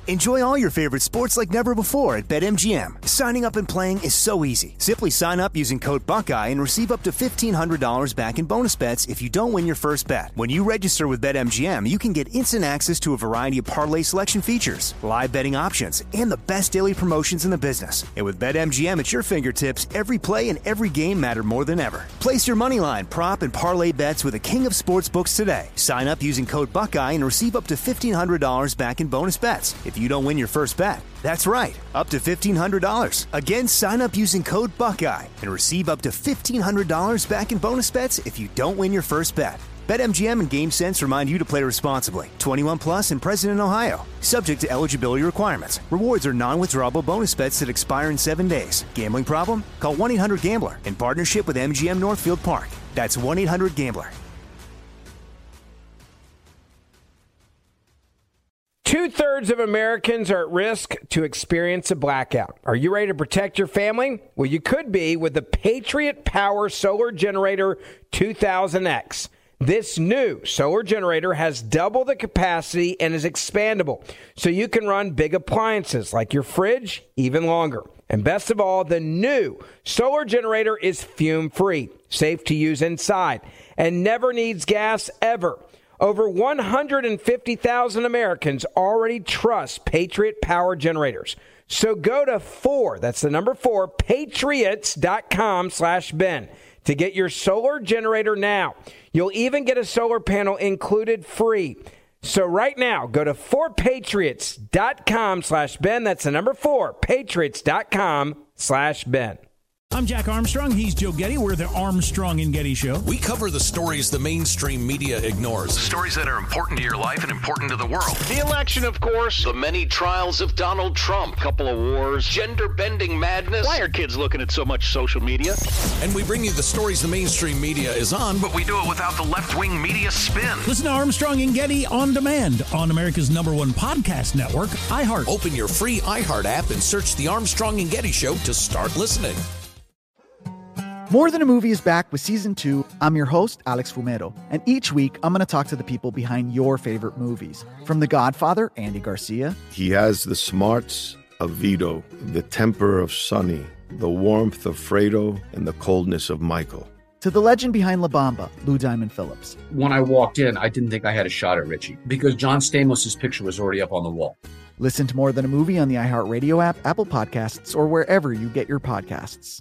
Enjoy all your favorite sports like never before at BetMGM. Signing up and playing is so easy. Simply sign up using code Buckeye and receive up to $1,500 back in bonus bets if you don't win your first bet. When you register with BetMGM, you can get instant access to a variety of parlay selection features, live betting options, and the best daily promotions in the business. And with BetMGM at your fingertips, every play and every game matter more than ever. Place your moneyline, prop, and parlay bets with the king of sportsbooks today. Sign up using code Buckeye and receive up to $1,500 back in bonus bets if you don't win your first bet. That's right, up to $1,500. Again, sign up using code Buckeye and receive up to $1,500 back in bonus bets if you don't win your first bet. BetMGM and GameSense remind you to play responsibly. 21 plus and present in Ohio. Subject to eligibility requirements. Rewards are non-withdrawable bonus bets that expire in 7 days. Gambling problem? Call 1-800-GAMBLER in partnership with MGM Northfield Park. That's 1-800-GAMBLER. 2/3 of Americans are at risk to experience a blackout. Are you ready to protect your family? Well, you could be with the Patriot Power Solar Generator 2000X. This new solar generator has double the capacity and is expandable, so you can run big appliances like your fridge even longer. And best of all, the new solar generator is fume-free, safe to use inside, and never needs gas ever. Over 150,000 Americans already trust Patriot Power Generators. So go to that's the number 4, patriots.com/Ben to get your solar generator now. You'll even get a solar panel included free. So right now, go to 4patriots.com/Ben. That's the number 4, patriots.com/Ben. I'm Jack Armstrong. He's Joe Getty. We're the Armstrong and Getty Show. We cover the stories the mainstream media ignores. Stories that are important to your life and important to the world. The election, of course. The many trials of Donald Trump. Couple of wars. Gender-bending madness. Why are kids looking at so much social media? And we bring you the stories the mainstream media is on, but we do it without the left-wing media spin. Listen to Armstrong and Getty on demand on America's #1 podcast network, iHeart. Open your free iHeart app and search the Armstrong and Getty Show to start listening. More Than a Movie is back with Season 2. I'm your host, Alex Fumero, and each week I'm going to talk to the people behind your favorite movies. From The Godfather, Andy Garcia. He has the smarts of Vito, the temper of Sonny, the warmth of Fredo, and the coldness of Michael. To the legend behind La Bamba, Lou Diamond Phillips. When I walked in, I didn't think I had a shot at Richie because John Stamos' picture was already up on the wall. Listen to More Than a Movie on the iHeartRadio app, Apple Podcasts, or wherever you get your podcasts.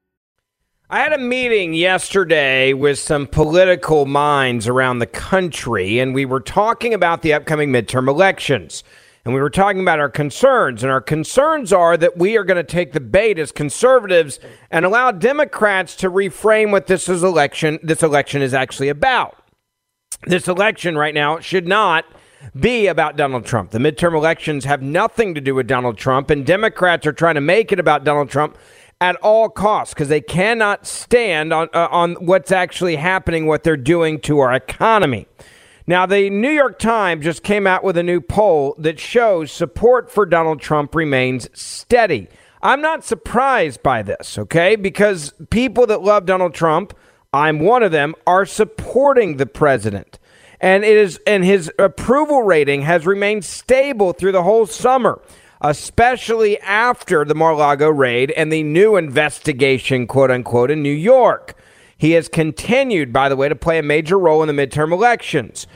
I had a meeting yesterday with some political minds around the country, and we were talking about the upcoming midterm elections. And we were talking about our concerns. And our concerns are that we are going to take the bait as conservatives and allow Democrats to reframe what this election is actually about. This election right now should not be about Donald Trump. The midterm elections have nothing to do with Donald Trump, and Democrats are trying to make it about Donald Trump at all costs because they cannot stand on what's actually happening, what they're doing to our economy. Now, the New York Times just came out with a new poll that shows support for Donald Trump remains steady. I'm not surprised by this, okay, because people that love Donald Trump, I'm one of them, are supporting the president. And his approval rating has remained stable through the whole summer, especially after the Mar-a-Lago raid and the new investigation, quote unquote, in New York. He has continued, by the way, to play a major role in the midterm elections.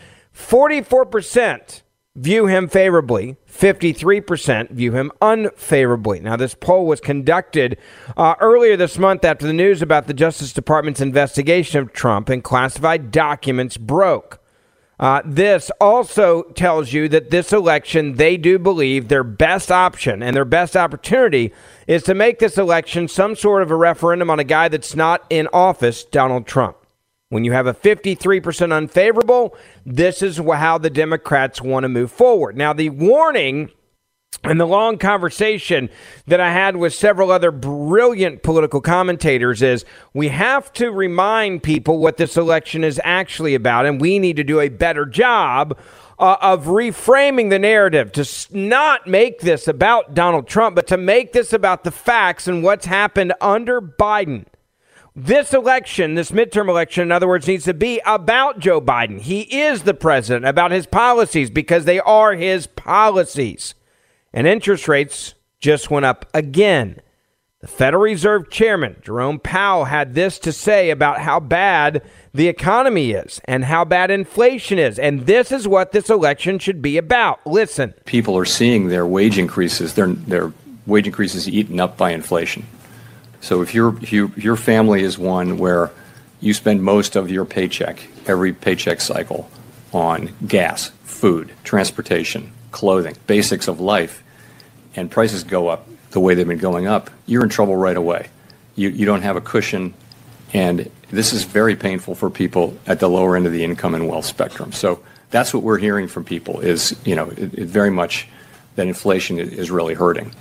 44% view him favorably. 53% view him unfavorably. Now, this poll was conducted earlier this month after the news about the Justice Department's investigation of Trump and classified documents broke. This also tells you that this election, they do believe their best option and their best opportunity is to make this election some sort of a referendum on a guy that's not in office, Donald Trump. When you have a 53% unfavorable, this is how the Democrats want to move forward. Now, the warning and the long conversation that I had with several other brilliant political commentators is we have to remind people what this election is actually about, and we need to do a better job of reframing the narrative to not make this about Donald Trump, but to make this about the facts and what's happened under Biden. This election, this midterm election, in other words, needs to be about Joe Biden. He is the president, about his policies, because they are his policies. and interest rates just went up again. The Federal Reserve Chairman, Jerome Powell, had this to say about how bad the economy is and how bad inflation is. And this is what this election should be about. Listen. People are seeing their wage increases, their wage increases eaten up by inflation. So if your family is one where you spend most of your paycheck, every paycheck cycle, on gas, food, transportation, clothing, basics of life, and prices go up the way they've been going up, you're in trouble right away. You don't have a cushion, and this is very painful for people at the lower end of the income and wealth spectrum. So that's what we're hearing from people is, it very much that inflation is really hurting.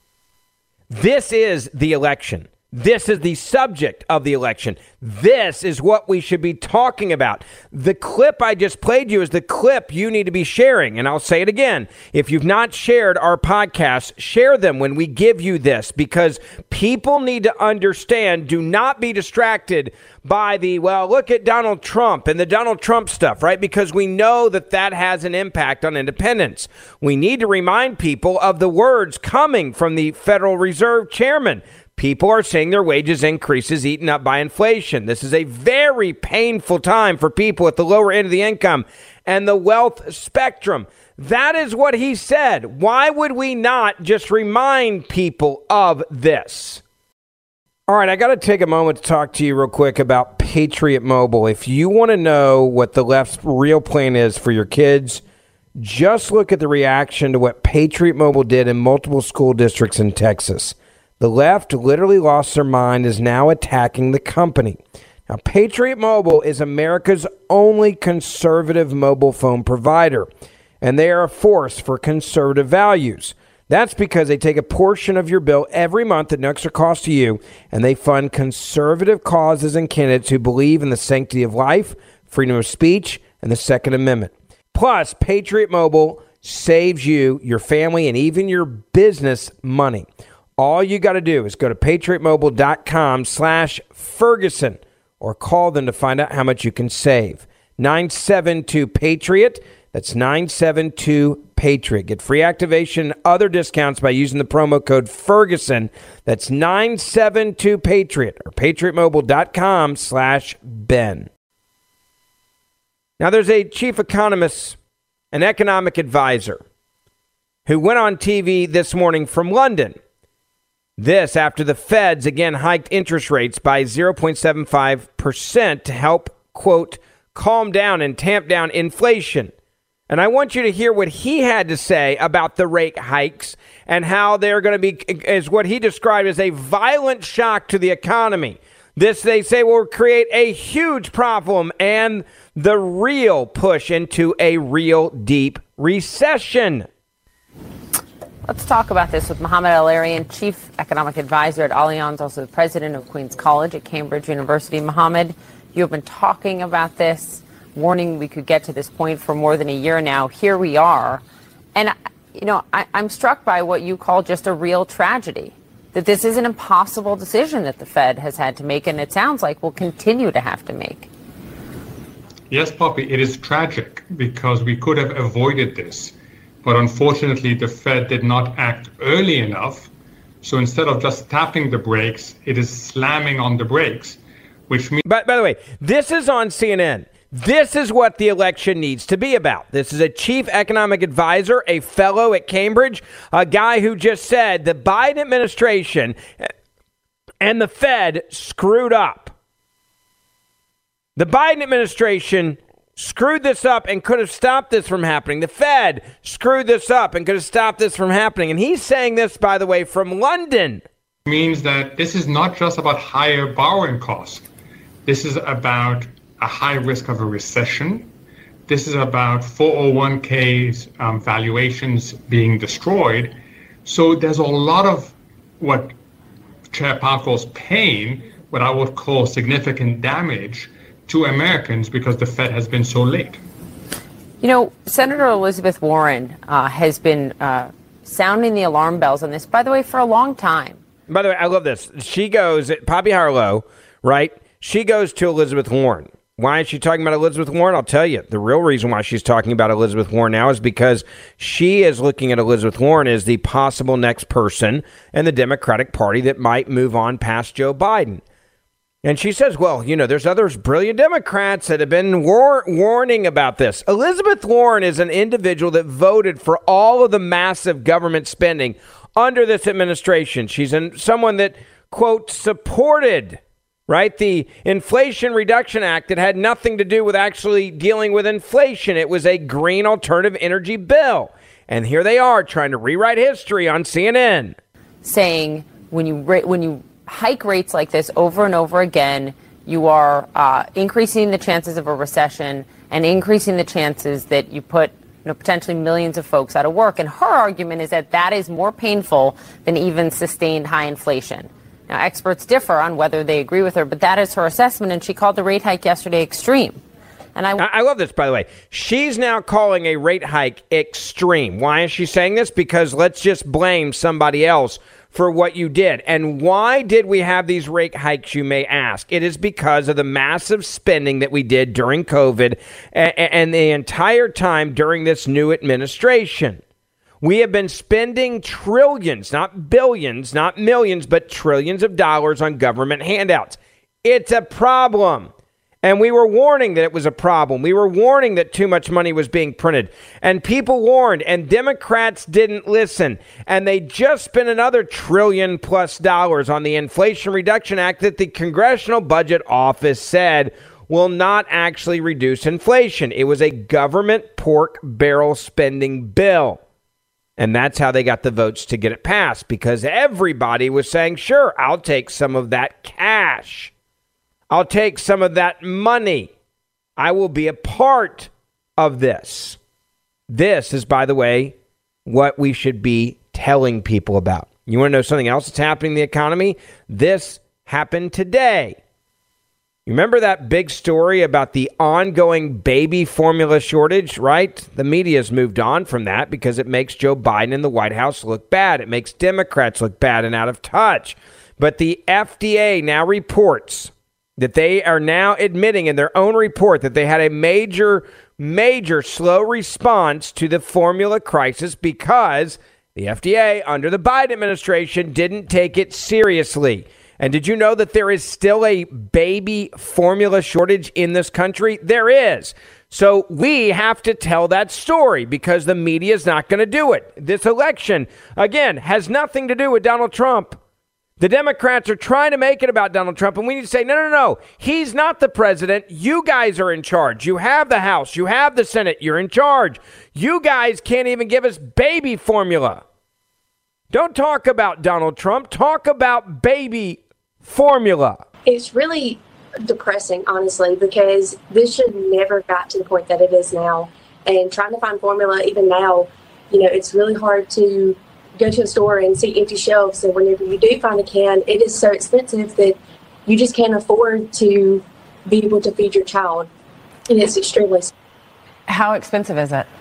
This is the election. This is the subject of the election. This is what we should be talking about. The clip I just played you is the clip you need to be sharing. And I'll say it again. If you've not shared our podcasts, share them when we give you this, because people need to understand. Do not be distracted by look at Donald Trump and the Donald Trump stuff, right? Because we know that has an impact on independence. We need to remind people of the words coming from the Federal Reserve Chairman. People are seeing their wages increases eaten up by inflation. This is a very painful time for people at the lower end of the income and the wealth spectrum. That is what he said. Why would we not just remind people of this? All right, I got to take a moment to talk to you real quick about Patriot Mobile. If you want to know what the left's real plan is for your kids, just look at the reaction to what Patriot Mobile did in multiple school districts in Texas. The left literally lost their mind, is now attacking the company. Now, Patriot Mobile is America's only conservative mobile phone provider, and they are a force for conservative values. That's because they take a portion of your bill every month at no extra cost to you, and they fund conservative causes and candidates who believe in the sanctity of life, freedom of speech, and the Second Amendment. Plus, Patriot Mobile saves you, your family, and even your business money. All you got to do is go to patriotmobile.com/Ferguson or call them to find out how much you can save. 972-PATRIOT. That's 972-PATRIOT. Get free activation and other discounts by using the promo code Ferguson. That's 972-PATRIOT or patriotmobile.com/Ben. Now, there's a chief economist, an economic advisor, who went on TV this morning from London. This after the Feds again hiked interest rates by 0.75% to help, quote, calm down and tamp down inflation. And I want you to hear what he had to say about the rate hikes and how they're going to be, is what he described as a violent shock to the economy. This, they say, will create a huge problem and the real push into a real deep recession. Let's talk about this with Mohamed El-Erian, Chief Economic Advisor at Allianz, also the President of Queens College at Cambridge University. Mohamed, you have been talking about this, warning we could get to this point for more than a year now. Here we are. And, I'm struck by what you call just a real tragedy, that this is an impossible decision that the Fed has had to make, and it sounds like will continue to have to make. Yes, Poppy, it is tragic because we could have avoided this. But unfortunately, the Fed did not act early enough. So instead of just tapping the brakes, it is slamming on the brakes, which means... By the way, this is on CNN. This is what the election needs to be about. This is a chief economic advisor, a fellow at Cambridge, a guy who just said the Biden administration and the Fed screwed up. The Biden administration screwed this up and could have stopped this from happening. The Fed screwed this up and could have stopped this from happening. And he's saying this, by the way, from London. Means that this is not just about higher borrowing costs. This is about a high risk of a recession. This is about 401ks valuations being destroyed. So there's a lot of what Chair Powell calls pain, what I would call significant damage to Americans because the Fed has been so late. Senator Elizabeth Warren has been sounding the alarm bells on this, by the way, for a long time. By the way, I love this. She goes, Poppy Harlow, right? She goes to Elizabeth Warren. Why is she talking about Elizabeth Warren? I'll tell you. The real reason why she's talking about Elizabeth Warren now is because she is looking at Elizabeth Warren as the possible next person in the Democratic Party that might move on past Joe Biden. And she says, well, there's others brilliant Democrats that have been warning about this. Elizabeth Warren is an individual that voted for all of the massive government spending under this administration. She's someone that, quote, supported, right, the Inflation Reduction Act that had nothing to do with actually dealing with inflation. It was a green alternative energy bill. And here they are trying to rewrite history on CNN. Saying when you hike rates like this over and over again, you are increasing the chances of a recession and increasing the chances that you put potentially millions of folks out of work. And her argument is that is more painful than even sustained high inflation. Now, experts differ on whether they agree with her, but that is her assessment, and she called the rate hike yesterday extreme. And I love this, by the way. She's now calling a rate hike extreme. Why is she saying this? Because let's just blame somebody else for what you did. And why did we have these rate hikes, you may ask? It is because of the massive spending that we did during COVID and the entire time during this new administration. We have been spending trillions, not billions, not millions, but trillions of dollars on government handouts. It's a problem. And we were warning that it was a problem. We were warning that too much money was being printed. And people warned, and Democrats didn't listen. And they just spent another $1 trillion+ on the Inflation Reduction Act that the Congressional Budget Office said will not actually reduce inflation. It was a government pork barrel spending bill. And that's how they got the votes to get it passed, because everybody was saying, sure, I'll take some of that cash. I'll take some of that money. I will be a part of this. This is, by the way, what we should be telling people about. You want to know something else that's happening in the economy? This happened today. You remember that big story about the ongoing baby formula shortage, right? The media's moved on from that because it makes Joe Biden and the White House look bad. It makes Democrats look bad and out of touch. But the FDA now reports that they are now admitting in their own report that they had a major slow response to the formula crisis because the FDA under the Biden administration didn't take it seriously. And did you know that there is still a baby formula shortage in this country? There is. So we have to tell that story because the media is not going to do it. This election, again, has nothing to do with Donald Trump. The Democrats are trying to make it about Donald Trump, and we need to say, no. He's not the president. You guys are in charge. You have the House. You have the Senate. You're in charge. You guys can't even give us baby formula. Don't talk about Donald Trump. Talk about baby formula. It's really depressing, honestly, because this should never got to the point that it is now. And trying to find formula even now, it's really hard to go to a store and see empty shelves. And whenever you do find a can, it is so expensive that you just can't afford to be able to feed your child. And it's extremely. How expensive is it?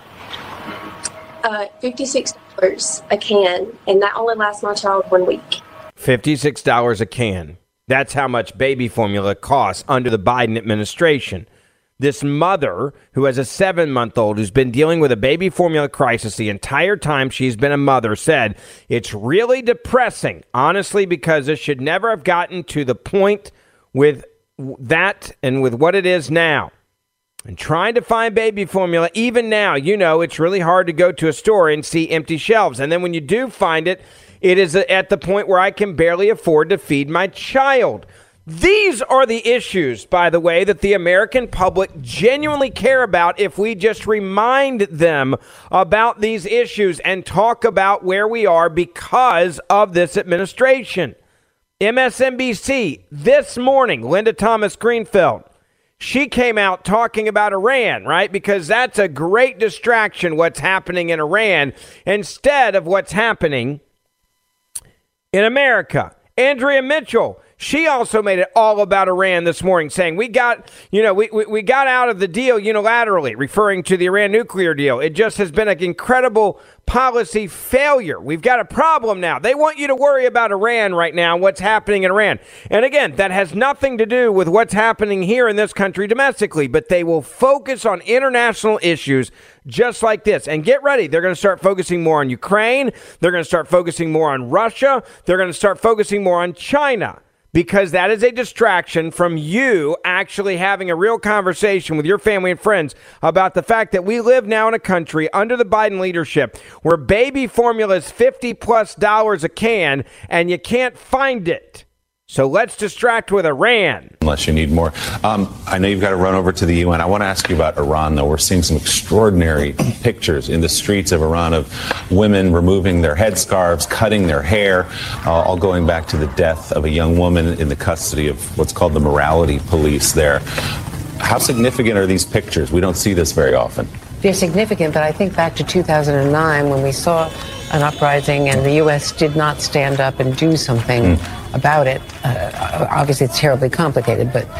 $56 a can. And that only lasts my child 1 week. $56 a can. That's how much baby formula costs under the Biden administration. This mother who has a 7-month-old who's been dealing with a baby formula crisis the entire time she's been a mother said it's really depressing, honestly, because this should never have gotten to the point with that and with what it is now. And trying to find baby formula, even now, it's really hard to go to a store and see empty shelves. And then when you do find it, it is at the point where I can barely afford to feed my child. These are the issues, by the way, that the American public genuinely care about if we just remind them about these issues and talk about where we are because of this administration. MSNBC this morning, Linda Thomas Greenfield, she came out talking about Iran, right? Because that's a great distraction, what's happening in Iran, instead of what's happening in America. Andrea Mitchell, she also made it all about Iran this morning, saying we got out of the deal unilaterally, referring to the Iran nuclear deal. It just has been an incredible policy failure. We've got a problem now. They want you to worry about Iran right now, what's happening in Iran. And again, that has nothing to do with what's happening here in this country domestically, but they will focus on international issues just like this. And get ready. They're going to start focusing more on Ukraine. They're going to start focusing more on Russia. They're going to start focusing more on China, because that is a distraction from you actually having a real conversation with your family and friends about the fact that we live now in a country under the Biden leadership where baby formula is $50+ a can and you can't find it. So let's distract with Iran. Unless you need more. I know you've got to run over to the UN. I want to ask you about Iran, though. We're seeing some extraordinary pictures in the streets of Iran of women removing their headscarves, cutting their hair, all going back to the death of a young woman in the custody of what's called the morality police there. How significant are these pictures? We don't see this very often. They're significant, but I think back to 2009 when we saw an uprising and the U.S. did not stand up and do something about it. Obviously, it's terribly complicated, but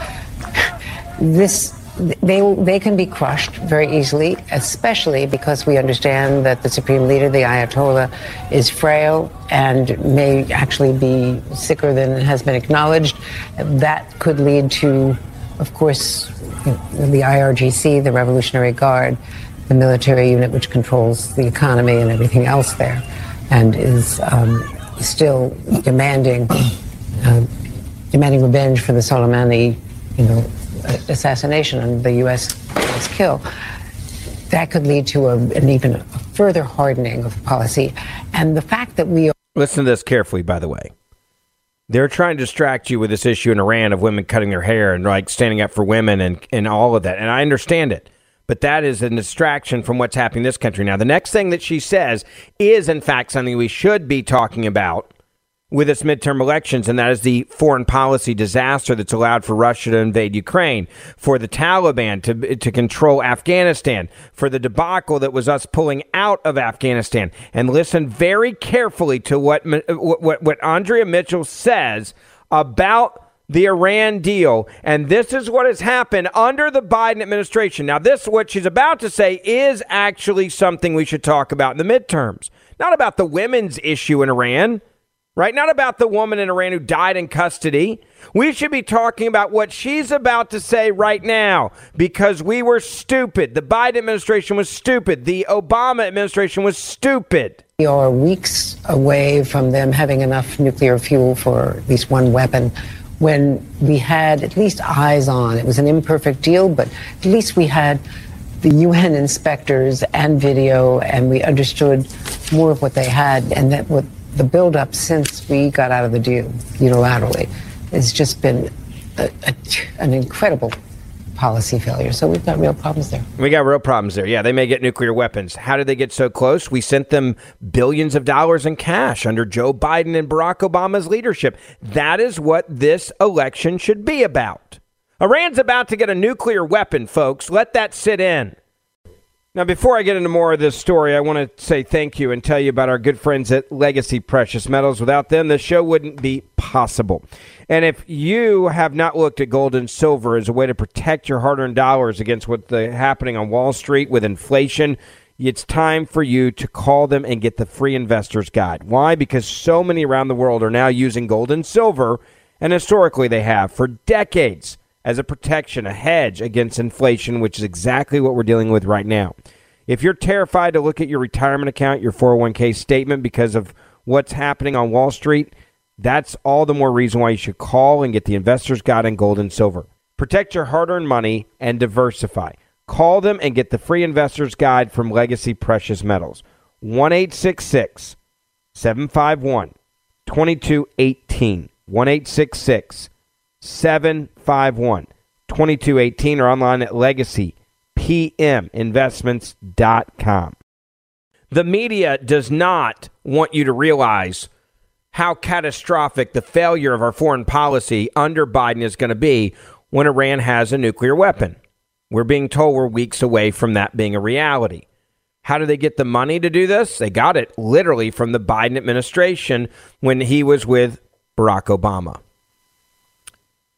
they can be crushed very easily, especially because we understand that the supreme leader, the Ayatollah, is frail and may actually be sicker than has been acknowledged. That could lead to, of course, the IRGC, the Revolutionary Guard, the military unit which controls the economy and everything else there, and is still demanding revenge for the Soleimani, assassination and the U.S. kill. That could lead to an even further hardening of policy. And the fact that we listen to this carefully, by the way. They're trying to distract you with this issue in Iran of women cutting their hair and like standing up for women and all of that. And I understand it. But that is a distraction from what's happening in this country. Now, the next thing that she says is, in fact, something we should be talking about with this midterm elections, and that is the foreign policy disaster that's allowed for Russia to invade Ukraine, for the Taliban to control Afghanistan, for the debacle that was us pulling out of Afghanistan. And listen very carefully to what Andrea Mitchell says about the Iran deal. And this is what has happened under the Biden administration. Now, what she's about to say is actually something we should talk about in the midterms. Not about the women's issue in Iran, right? Not about the woman in Iran who died in custody. We should be talking about what she's about to say right now, because we were stupid. The Biden administration was stupid. The Obama administration was stupid. We are weeks away from them having enough nuclear fuel for at least one weapon, when we had at least eyes on. It was an imperfect deal, but at least we had the UN inspectors and video, and we understood more of what they had, and that what the buildup since we got out of the deal unilaterally has just been an incredible policy failure. So we've got real problems there. We got real problems there. Yeah, they may get nuclear weapons. How did they get so close? We sent them billions of dollars in cash under Joe Biden and Barack Obama's leadership. That is what this election should be about. Iran's about to get a nuclear weapon, folks. Let that sit in. Now, before I get into more of this story, I want to say thank you and tell you about our good friends at Legacy Precious Metals. Without them, the show wouldn't be possible. And if you have not looked at gold and silver as a way to protect your hard-earned dollars against what's happening on Wall Street with inflation, it's time for you to call them and get the free investor's guide. Why? Because so many around the world are now using gold and silver, and historically they have for decades, as a protection, a hedge against inflation, which is exactly what we're dealing with right now. If you're terrified to look at your retirement account, your 401k statement because of what's happening on Wall Street, that's all the more reason why you should call and get the investor's guide on gold and silver. Protect your hard-earned money and diversify. Call them and get the free investor's guide from Legacy Precious Metals. 1-866-751-2218. 1-866-751-2218 or online at legacypminvestments.com. The media does not want you to realize how catastrophic the failure of our foreign policy under Biden is going to be when Iran has a nuclear weapon. We're being told we're weeks away from that being a reality. How do they get the money to do this? They got it literally from the Biden administration when he was with Barack Obama.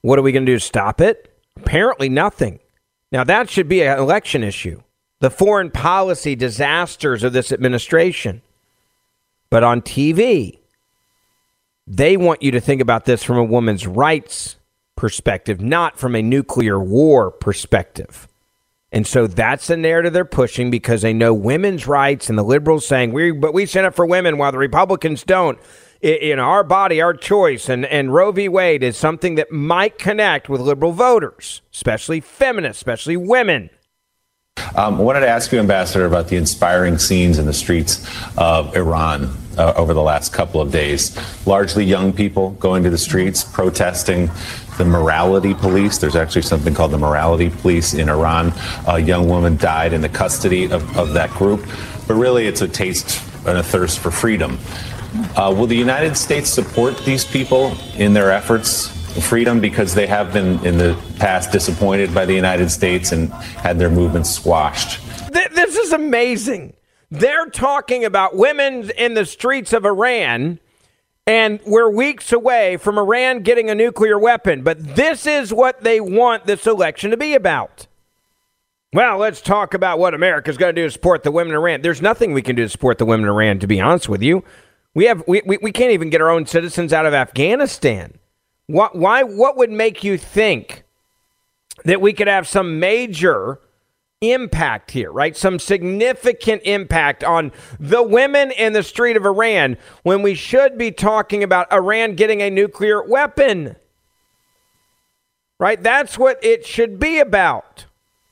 What are we going to do to stop it? Apparently nothing. Now, that should be an election issue. The foreign policy disasters of this administration. But on TV, they want you to think about this from a woman's rights perspective, not from a nuclear war perspective. And so that's the narrative they're pushing because they know women's rights and the liberals saying, we stand up for women while the Republicans don't. In our body, our choice, and Roe v. Wade is something that might connect with liberal voters, especially feminists, especially women. I wanted to ask you, Ambassador, about the inspiring scenes in the streets of Iran over the last couple of days. Largely young people going to the streets protesting the morality police. There's actually something called the morality police in Iran. A young woman died in the custody of that group. But really, it's a taste and a thirst for freedom. Will the United States support these people in their efforts for freedom, because they have been in the past disappointed by the United States and had their movements squashed? This is amazing. They're talking about women in the streets of Iran, and we're weeks away from Iran getting a nuclear weapon. But this is what they want this election to be about. Well, let's talk about what America's going to do to support the women in Iran. There's nothing we can do to support the women in Iran, to be honest with you. We can't even get our own citizens out of Afghanistan. What would make you think that we could have some major impact here, right? Some significant impact on the women in the street of Iran when we should be talking about Iran getting a nuclear weapon, right? That's what it should be about.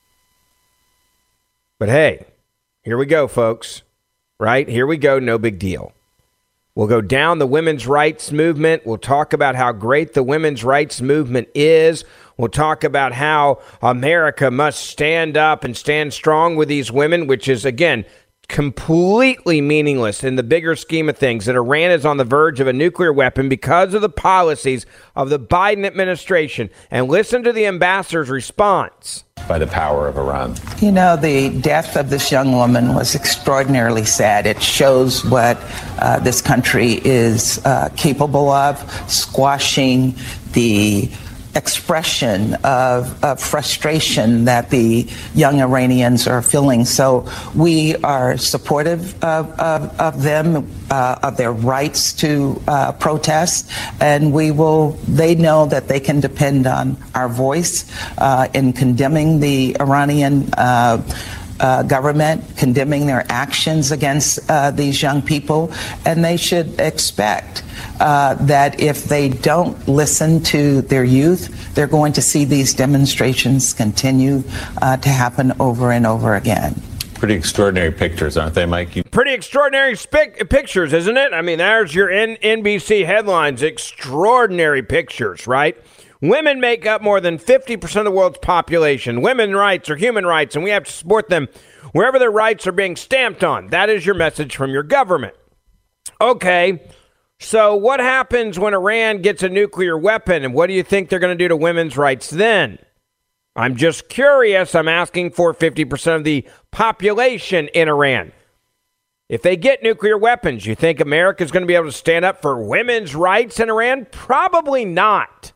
But hey, here we go, folks, right? Here we go. No big deal. We'll go down the women's rights movement. We'll talk about how great the women's rights movement is. We'll talk about how America must stand up and stand strong with these women, which is, again, completely meaningless in the bigger scheme of things, that Iran is on the verge of a nuclear weapon because of the policies of the Biden administration. And listen to the ambassador's response. By the power of Iran. You know, the death of this young woman was extraordinarily sad. It shows what this country is capable of, squashing the expression of frustration that the young Iranians are feeling. So we are supportive of them, of their rights to protest, and they know that they can depend on our voice in condemning the Iranian government, condemning their actions against these young people, and they should expect that if they don't listen to their youth, they're going to see these demonstrations continue to happen over and over again. Pretty extraordinary pictures, aren't they, Mike? Pretty extraordinary pictures, isn't it? I mean, there's your NBC headlines. Extraordinary pictures, right? Women make up more than 50% of the world's population. Women's rights are human rights, and we have to support them wherever their rights are being stamped on. That is your message from your government. Okay, so what happens when Iran gets a nuclear weapon, and what do you think they're going to do to women's rights then? I'm just curious. I'm asking for 50% of the population in Iran. If they get nuclear weapons, you think America's going to be able to stand up for women's rights in Iran? Probably not.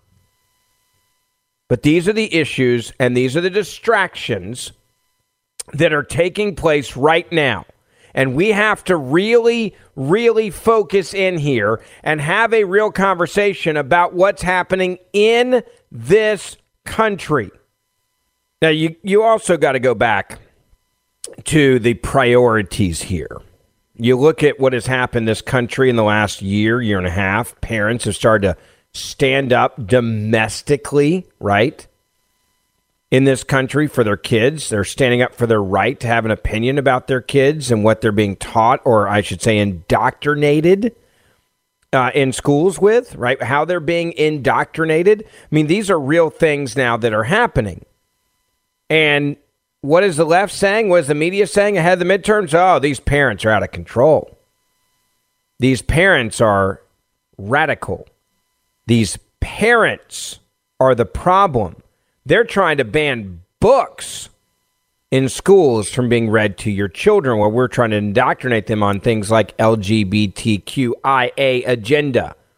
But these are the issues and these are the distractions that are taking place right now. And we have to really, really focus in here and have a real conversation about what's happening in this country. Now, you also got to go back to the priorities here. You look at what has happened in this country in the last year and a half. Parents have started to stand up domestically, right, in this country for their kids. They're standing up for their right to have an opinion about their kids and what they're being taught, or I should say indoctrinated in schools with, right? How they're being indoctrinated. I mean, these are real things now that are happening. And what is the left saying? What is the media saying ahead of the midterms? Oh, these parents are out of control. These parents are radical. These parents are the problem. They're trying to ban books in schools from being read to your children, while we're trying to indoctrinate them on things like LGBTQIA agenda.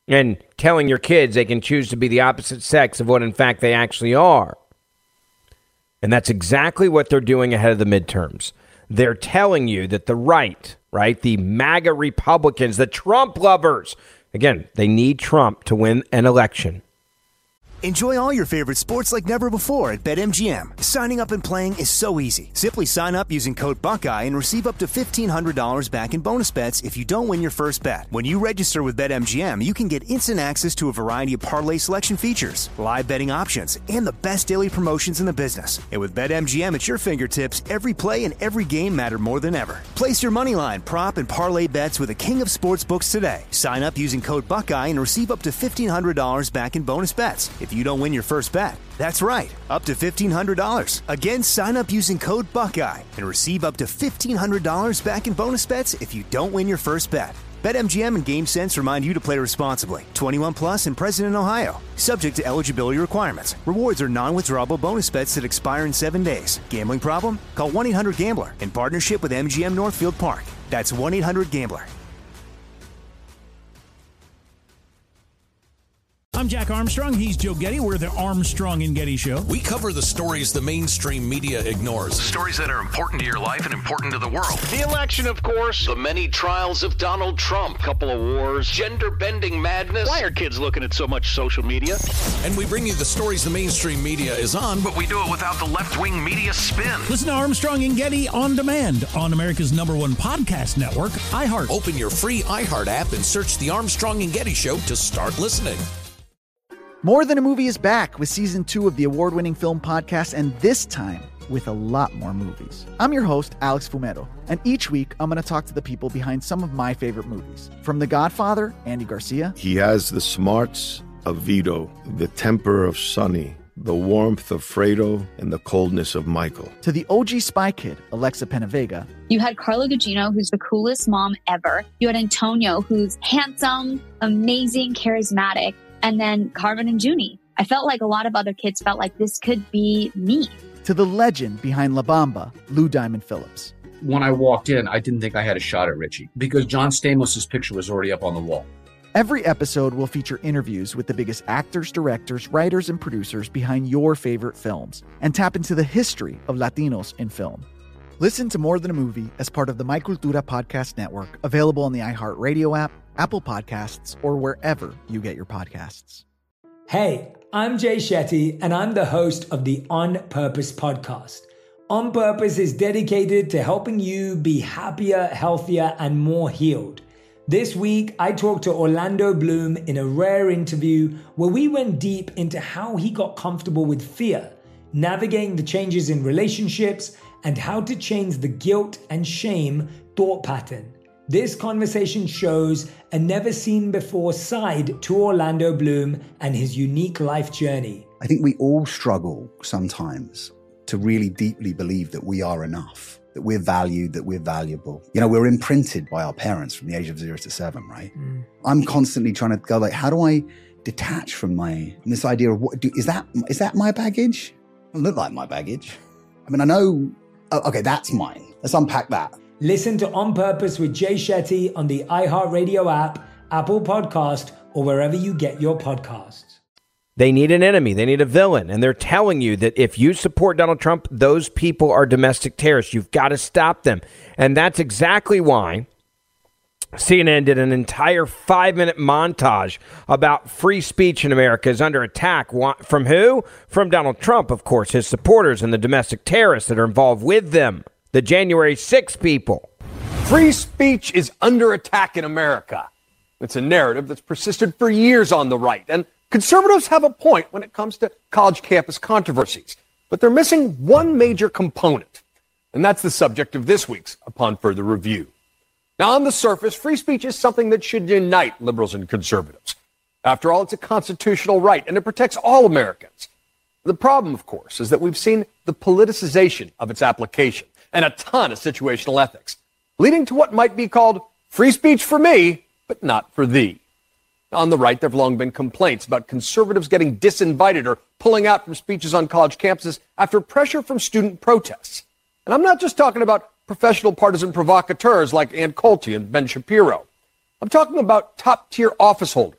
and telling your kids they can choose to be the opposite sex of what in fact they actually are. And that's exactly what they're doing ahead of the midterms. They're telling you that the right, the MAGA Republicans, the Trump lovers, again, they need Trump to win an election. Enjoy all your favorite sports like never before at BetMGM. Signing up and playing is so easy. Simply sign up using code Buckeye and receive up to $1,500 back in bonus bets if you don't win your first bet. When you register with BetMGM, you can get instant access to a variety of parlay selection features, live betting options, and the best daily promotions in the business. And with BetMGM at your fingertips, every play and every game matter more than ever. Place your moneyline, prop, and parlay bets with the king of sportsbooks today. Sign up using code Buckeye and receive up to $1,500 back in bonus bets if you don't win your first bet. That's right, up to $1,500. Again, sign up using code Buckeye and receive up to $1,500 back in bonus bets if you don't win your first bet. BetMGM and GameSense remind you to play responsibly. 21 plus and present in Ohio. Subject to eligibility requirements. Rewards are non-withdrawable bonus bets that expire in 7 days. Gambling problem? Call 1-800-GAMBLER in partnership with MGM Northfield Park. That's 1-800-GAMBLER. I'm Jack Armstrong. He's Joe Getty. We're the Armstrong and Getty Show. We cover the stories the mainstream media ignores. Stories that are important to your life and important to the world. The election, of course. The many trials of Donald Trump. Couple of wars. Gender-bending madness. Why are kids looking at so much social media? And we bring you the stories the mainstream media is on, but we do it without the left-wing media spin. Listen to Armstrong and Getty on demand on America's #1 podcast network, iHeart. Open your free iHeart app and search the Armstrong and Getty Show to start listening. More Than a Movie is back with season 2 of the award-winning film podcast, and this time with a lot more movies. I'm your host, Alex Fumero, and each week I'm going to talk to the people behind some of my favorite movies. From The Godfather, Andy Garcia. He has the smarts of Vito, the temper of Sonny, the warmth of Fredo, and the coldness of Michael. To the OG Spy Kid, Alexa Penavega. You had Carla Gugino, who's the coolest mom ever. You had Antonio, who's handsome, amazing, charismatic. And then Carmen and Junie. I felt like a lot of other kids felt like this could be me. To the legend behind La Bamba, Lou Diamond Phillips. When I walked in, I didn't think I had a shot at Richie because John Stamos' picture was already up on the wall. Every episode will feature interviews with the biggest actors, directors, writers, and producers behind your favorite films and tap into the history of Latinos in film. Listen to More Than a Movie as part of the My Cultura podcast network, available on the iHeartRadio app, Apple Podcasts, or wherever you get your podcasts. Hey, I'm Jay Shetty, and I'm the host of the On Purpose podcast. On Purpose is dedicated to helping you be happier, healthier, and more healed. This week, I talked to Orlando Bloom in a rare interview where we went deep into how he got comfortable with fear, navigating the changes in relationships, and how to change the guilt and shame thought pattern. This conversation shows a never-seen-before side to Orlando Bloom and his unique life journey. I think we all struggle sometimes to really deeply believe that we are enough, that we're valued, that we're valuable. You know, we're imprinted by our parents from the age of 0 to 7, right? I'm constantly trying to go like, how do I detach from this idea of is that my baggage? It doesn't look like my baggage. I mean, I know, okay, that's mine. Let's unpack that. Listen to On Purpose with Jay Shetty on the iHeartRadio app, Apple Podcast, or wherever you get your podcasts. They need an enemy. They need a villain. And they're telling you that if you support Donald Trump, those people are domestic terrorists. You've got to stop them. And that's exactly why CNN did an entire 5-minute montage about free speech in America is under attack. From who? From Donald Trump, of course, his supporters and the domestic terrorists that are involved with them. The January 6 people. Free speech is under attack in America. It's a narrative that's persisted for years on the right. And conservatives have a point when it comes to college campus controversies. But they're missing one major component. And that's the subject of this week's Upon Further Review. Now, on the surface, free speech is something that should unite liberals and conservatives. After all, it's a constitutional right, and it protects all Americans. The problem, of course, is that we've seen the politicization of its application and a ton of situational ethics, leading to what might be called free speech for me, but not for thee. On the right, there have long been complaints about conservatives getting disinvited or pulling out from speeches on college campuses after pressure from student protests. And I'm not just talking about professional partisan provocateurs like Ann Coulter and Ben Shapiro. I'm talking about top-tier office holders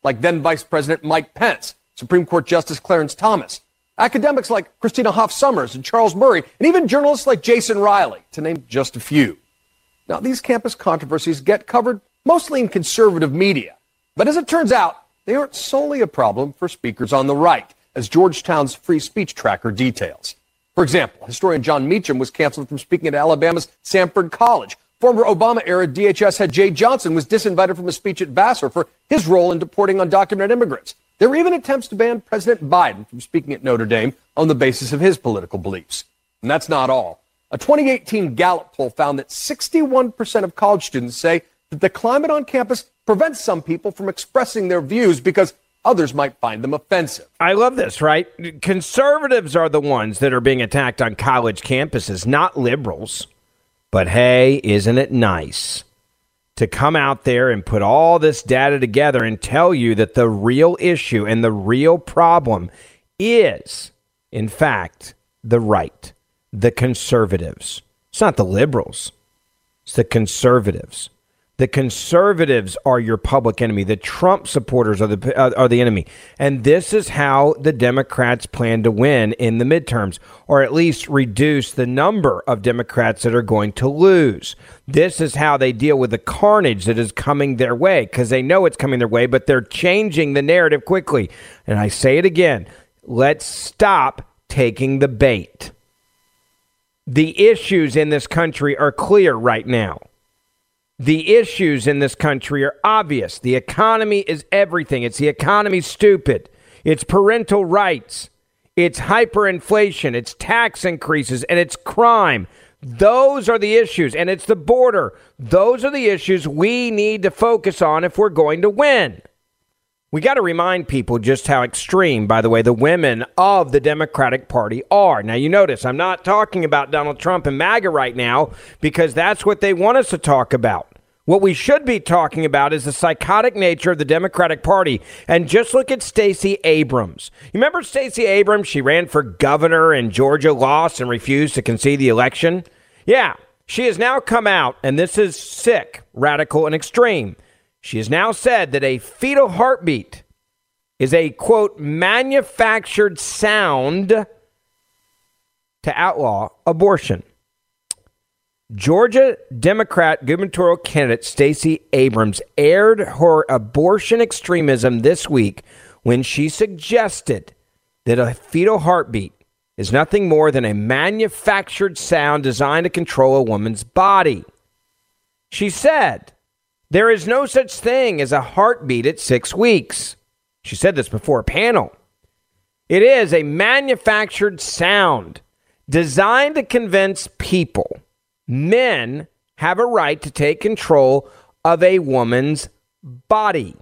like then Vice President Mike Pence, Supreme Court Justice Clarence Thomas, academics like Christina Hoff Sommers and Charles Murray, and even journalists like Jason Riley, to name just a few. Now, these campus controversies get covered mostly in conservative media. But as it turns out, they aren't solely a problem for speakers on the right, as Georgetown's free speech tracker details. For example, historian John Meacham was canceled from speaking at Alabama's Samford College. Former Obama-era DHS head Jay Johnson was disinvited from a speech at Vassar for his role in deporting undocumented immigrants. There were even attempts to ban President Biden from speaking at Notre Dame on the basis of his political beliefs. And that's not all. A 2018 Gallup poll found that 61% of college students say that the climate on campus prevents some people from expressing their views because others might find them offensive. I love this, right? Conservatives are the ones that are being attacked on college campuses, not liberals. But hey, isn't it nice to come out there and put all this data together and tell you that the real issue and the real problem is, in fact, the right, the conservatives. It's not the liberals. It's the conservatives. The conservatives are your public enemy. The Trump supporters are the enemy. And this is how the Democrats plan to win in the midterms, or at least reduce the number of Democrats that are going to lose. This is how they deal with the carnage that is coming their way, because they know it's coming their way, but they're changing the narrative quickly. And I say it again, let's stop taking the bait. The issues in this country are clear right now. The issues in this country are obvious. The economy is everything. It's the economy stupid. It's parental rights. It's hyperinflation. It's tax increases. And it's crime. Those are the issues. And it's the border. Those are the issues we need to focus on if we're going to win. We got to remind people just how extreme, by the way, the women of the Democratic Party are. Now, you notice I'm not talking about Donald Trump and MAGA right now because that's what they want us to talk about. What we should be talking about is the psychotic nature of the Democratic Party. And just look at Stacey Abrams. You remember Stacey Abrams? She ran for governor in Georgia, lost, and refused to concede the election. Yeah, she has now come out, and this is sick, radical, and extreme. She has now said that a fetal heartbeat is a, quote, manufactured sound to outlaw abortion. Georgia Democrat gubernatorial candidate Stacey Abrams aired her abortion extremism this week when she suggested that a fetal heartbeat is nothing more than a manufactured sound designed to control a woman's body. She said, there is no such thing as a heartbeat at 6 weeks. She said this before a panel. It is a manufactured sound designed to convince people men have a right to take control of a woman's body.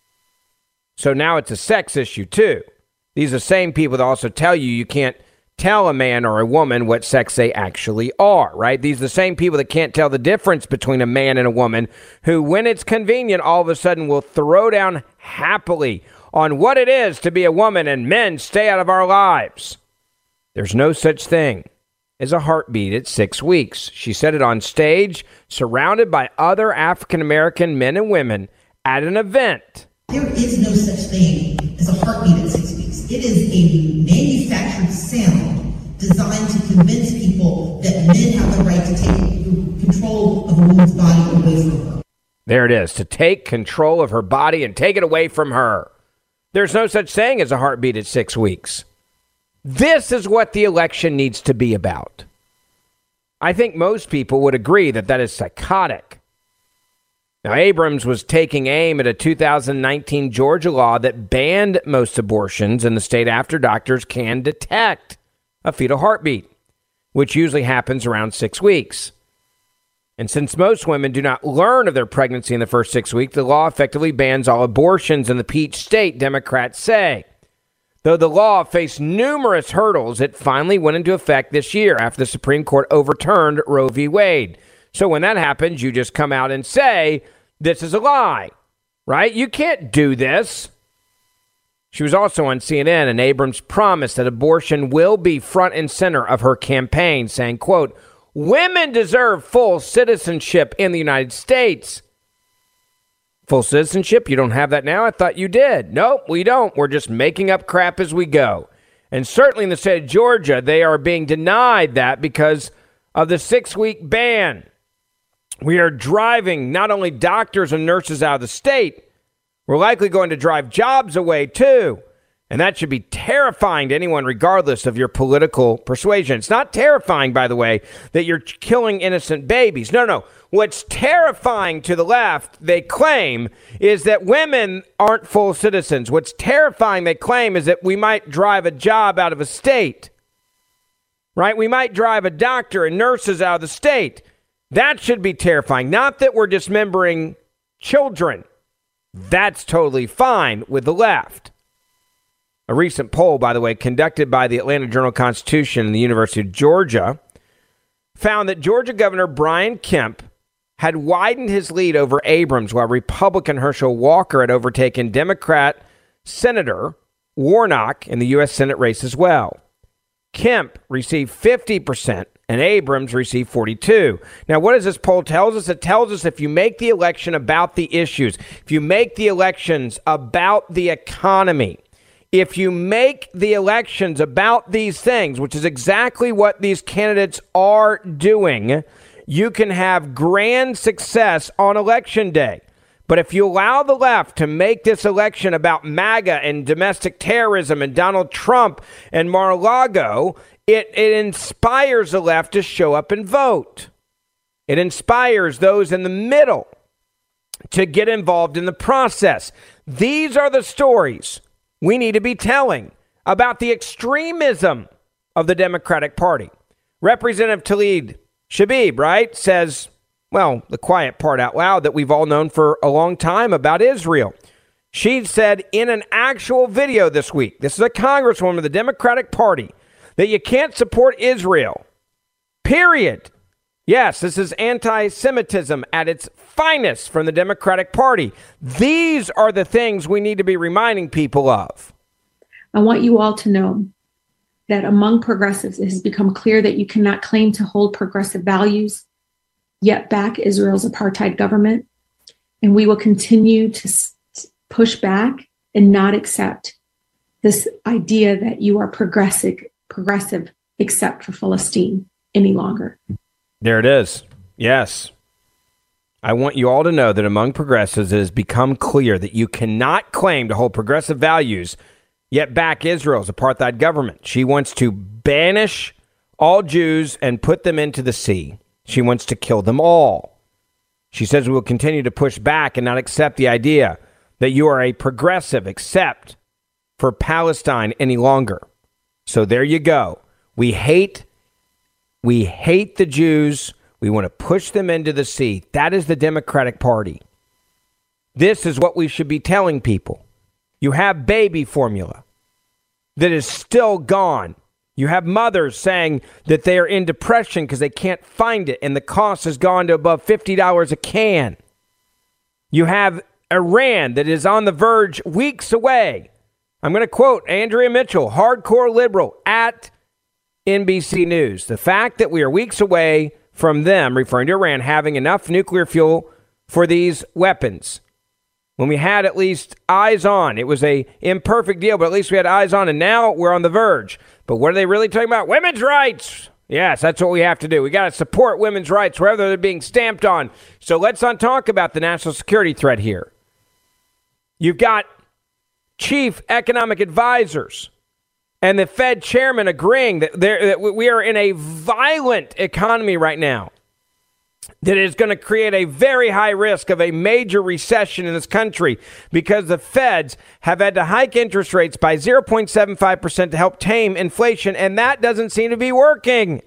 So now it's a sex issue, too. These are the same people that also tell you can't tell a man or a woman what sex they actually are, right? These are the same people that can't tell the difference between a man and a woman who, when it's convenient, all of a sudden will throw down happily on what it is to be a woman and men stay out of our lives. There's no such thing as a heartbeat at 6 weeks. She said it on stage, surrounded by other African-American men and women at an event. There is no such thing as a heartbeat at 6 weeks. It is a manufactured sound designed to convince people that men have the right to take control of a woman's body away from her. There it is, to take control of her body and take it away from her. There's no such thing as a heartbeat at 6 weeks. This is what the election needs to be about. I think most people would agree that that is psychotic. Now, Abrams was taking aim at a 2019 Georgia law that banned most abortions in the state after doctors can detect a fetal heartbeat, which usually happens around 6 weeks. And since most women do not learn of their pregnancy in the first 6 weeks, the law effectively bans all abortions in the Peach State, Democrats say. Though the law faced numerous hurdles, it finally went into effect this year after the Supreme Court overturned Roe v. Wade. So when that happens, you just come out and say, this is a lie, right? You can't do this. She was also on CNN, and Abrams promised that abortion will be front and center of her campaign, saying, quote, women deserve full citizenship in the United States. Full citizenship, you don't have that now? I thought you did. Nope, we don't. We're just making up crap as we go. And certainly in the state of Georgia, they are being denied that because of the 6-week ban. We are driving not only doctors and nurses out of the state, we're likely going to drive jobs away too. And that should be terrifying to anyone, regardless of your political persuasion. It's not terrifying, by the way, that you're killing innocent babies. No. What's terrifying to the left, they claim, is that women aren't full citizens. What's terrifying, they claim, is that we might drive a job out of a state. Right? We might drive a doctor and nurses out of the state. That should be terrifying. Not that we're dismembering children. That's totally fine with the left. A recent poll, by the way, conducted by the Atlanta Journal-Constitution and the University of Georgia, found that Georgia Governor Brian Kemp had widened his lead over Abrams, while Republican Herschel Walker had overtaken Democrat Senator Warnock in the U.S. Senate race as well. Kemp received 50% and Abrams received 42%. Now, what does this poll tell us? It tells us if you make the election about the issues, if you make the elections about the economy, if you make the elections about these things, which is exactly what these candidates are doing, you can have grand success on Election Day. But if you allow the left to make this election about MAGA and domestic terrorism and Donald Trump and Mar-a-Lago, it inspires the left to show up and vote. It inspires those in the middle to get involved in the process. These are the stories we need to be telling about the extremism of the Democratic Party. Representative Tlaib Shabib, right, says, well, the quiet part out loud that we've all known for a long time about Israel. She said in an actual video this week, this is a congresswoman of the Democratic Party, that you can't support Israel, period. Yes, this is anti-Semitism at its finest from the Democratic Party. These are the things we need to be reminding people of. I want you all to know that among progressives, it has become clear that you cannot claim to hold progressive values, yet back Israel's apartheid government. And we will continue to push back and not accept this idea that you are progressive except for Palestine any longer. There it is. Yes. I want you all to know that among progressives, it has become clear that you cannot claim to hold progressive values, yet back Israel's apartheid government. She wants to banish all Jews and put them into the sea. She wants to kill them all. She says we will continue to push back and not accept the idea that you are a progressive except for Palestine any longer. So there you go. We hate the Jews. We want to push them into the sea. That is the Democratic Party. This is what we should be telling people. You have baby formula that is still gone. You have mothers saying that they are in depression because they can't find it, and the cost has gone to above $50 a can. You have Iran that is on the verge, weeks away. I'm going to quote Andrea Mitchell, hardcore liberal, at NBC News. The fact that we are weeks away from them, referring to Iran, having enough nuclear fuel for these weapons. When we had at least eyes on, it was a imperfect deal, but at least we had eyes on, and now we're on the verge. But what are they really talking about? Women's rights. Yes, that's what we have to do. We got to support women's rights wherever they're being stamped on. So let's not talk about the national security threat here. You've got chief economic advisors and the Fed chairman agreeing that we are in a violent economy right now that is going to create a very high risk of a major recession in this country because the Feds have had to hike interest rates by 0.75% to help tame inflation, and that doesn't seem to be working.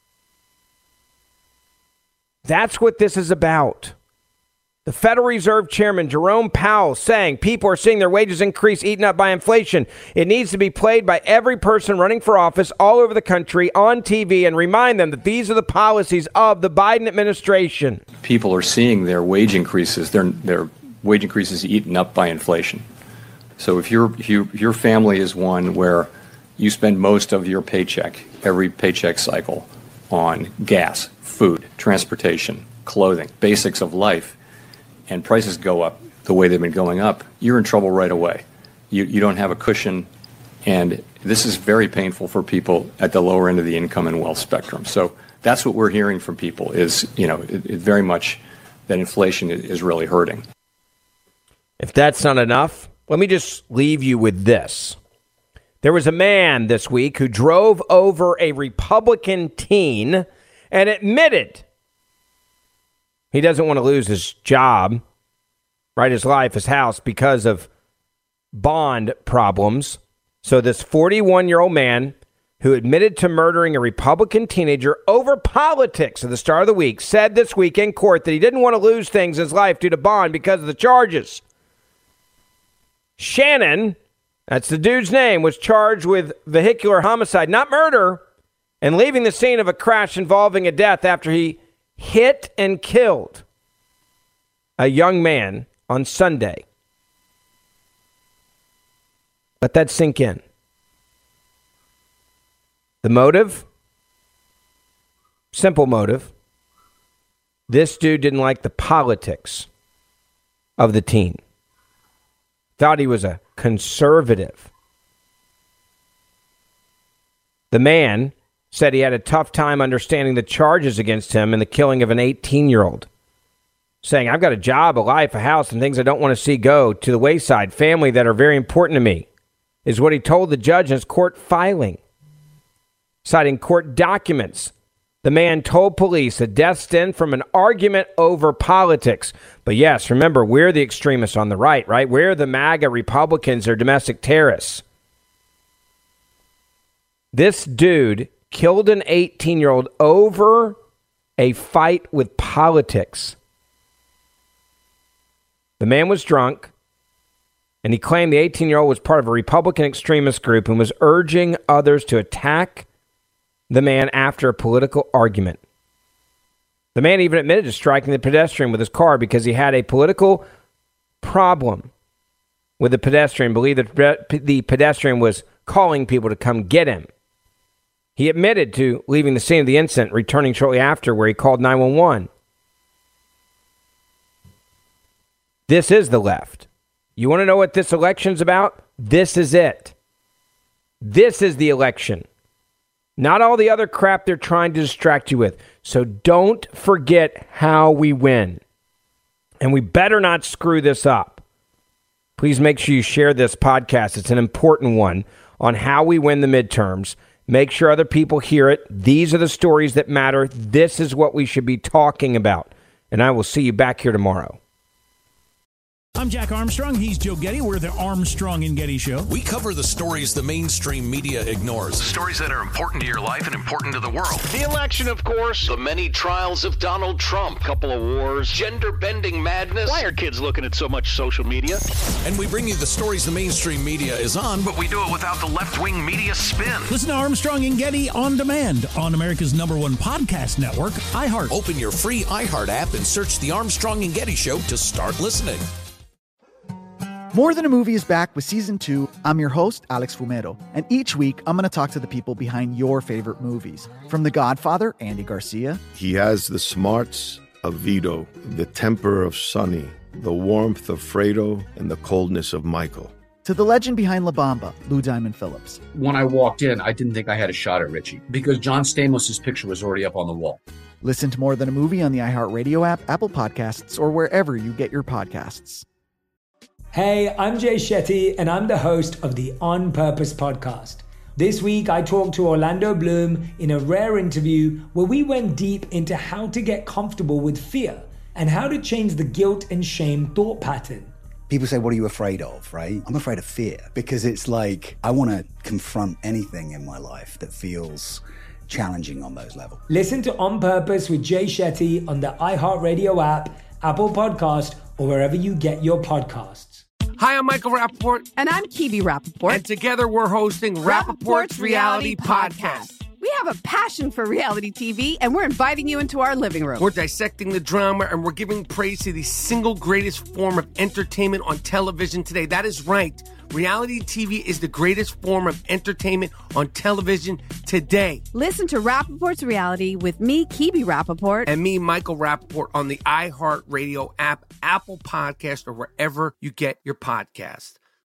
That's what this is about. The Federal Reserve Chairman Jerome Powell saying people are seeing their wages increase eaten up by inflation. It needs to be played by every person running for office all over the country on TV and remind them that these are the policies of the Biden administration. People are seeing their wage increases, their wage increases eaten up by inflation. So if your family is one where you spend most of your paycheck, every paycheck cycle, on gas, food, transportation, clothing, basics of life, and prices go up the way they've been going up, you're in trouble right away. You don't have a cushion, and this is very painful for people at the lower end of the income and wealth spectrum. So that's what we're hearing from people is, it very much that inflation is really hurting. If that's not enough, let me just leave you with this. There was a man this week who drove over a Republican teen and admitted he doesn't want to lose his job, right, his life, his house, because of bond problems. So this 41-year-old man who admitted to murdering a Republican teenager over politics at the start of the week said this week in court that he didn't want to lose things in his life due to bond because of the charges. Shannon, that's the dude's name, was charged with vehicular homicide, not murder, and leaving the scene of a crash involving a death after he hit and killed a young man on Sunday. Let that sink in. The motive? Simple motive. This dude didn't like the politics of the teen. Thought he was a conservative. The man said he had a tough time understanding the charges against him in the killing of an 18-year-old. Saying, I've got a job, a life, a house, and things I don't want to see go to the wayside, family that are very important to me, is what he told the judge in his court filing. Citing court documents, the man told police a death stemmed from an argument over politics. But yes, remember, we're the extremists on the right? We're the MAGA Republicans or domestic terrorists. This dude killed an 18-year-old over a fight with politics. The man was drunk, and he claimed the 18-year-old was part of a Republican extremist group and was urging others to attack the man after a political argument. The man even admitted to striking the pedestrian with his car because he had a political problem with the pedestrian, believed that the pedestrian was calling people to come get him. He admitted to leaving the scene of the incident, returning shortly after, where he called 911. This is the left. You want to know what this election's about? This is it. This is the election. Not all the other crap they're trying to distract you with. So don't forget how we win. And we better not screw this up. Please make sure you share this podcast. It's an important one on how we win the midterms. Make sure other people hear it. These are the stories that matter. This is what we should be talking about. And I will see you back here tomorrow. I'm Jack Armstrong. He's Joe Getty. We're the Armstrong and Getty Show. We cover the stories the mainstream media ignores. Stories that are important to your life and important to the world. The election, of course. The many trials of Donald Trump. Couple of wars. Gender-bending madness. Why are kids looking at so much social media? And we bring you the stories the mainstream media is on, But we do it without the left-wing media spin. Listen to Armstrong and Getty on demand on America's #1 podcast network, iHeart. Open your free iHeart app and search The Armstrong and Getty Show to start listening. More Than a Movie is back with Season 2. I'm your host, Alex Fumero, and each week I'm going to talk to the people behind your favorite movies. From The Godfather, Andy Garcia. He has the smarts of Vito, the temper of Sonny, the warmth of Fredo, and the coldness of Michael. To the legend behind La Bamba, Lou Diamond Phillips. When I walked in, I didn't think I had a shot at Richie because John Stamos' picture was already up on the wall. Listen to More Than a Movie on the iHeartRadio app, Apple Podcasts, or wherever you get your podcasts. Hey, I'm Jay Shetty, and I'm the host of the On Purpose podcast. This week, I talked to Orlando Bloom in a rare interview where we went deep into how to get comfortable with fear and how to change the guilt and shame thought pattern. People say, what are you afraid of, right? I'm afraid of fear because it's like I want to confront anything in my life that feels challenging on those levels. Listen to On Purpose with Jay Shetty on the iHeartRadio app, Apple Podcast, or wherever you get your podcasts. Hi, I'm Michael Rappaport. And I'm Kibi Rappaport. And together we're hosting Rappaport's Reality Podcast. We have a passion for reality TV, and we're inviting you into our living room. We're dissecting the drama, and we're giving praise to the single greatest form of entertainment on television today. That is right. Reality TV is the greatest form of entertainment on television today. Listen to Rappaport's Reality with me, Kibi Rappaport. And me, Michael Rappaport, on the iHeartRadio app, Apple Podcast, or wherever you get your podcast.